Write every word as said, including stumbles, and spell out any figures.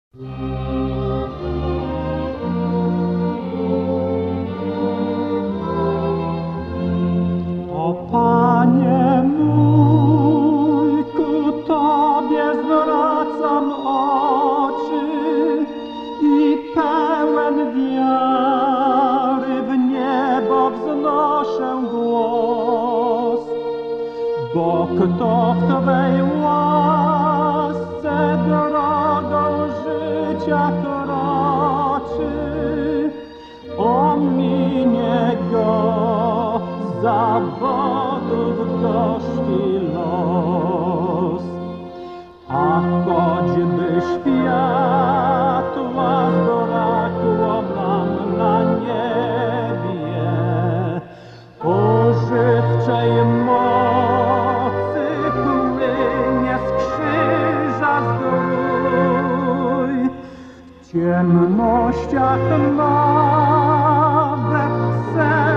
O Panie mój, ku Tobie zwracam oczy i pełen wiary w niebo wznoszę głos. Bo kto w Twej łasce drogą życia kroczy, ominie go zawodów gorzki los. A choćby światła zbrakło nam na niebie, ożywczej mocy płynie z krzyża zdrój. W ciemnościach nawet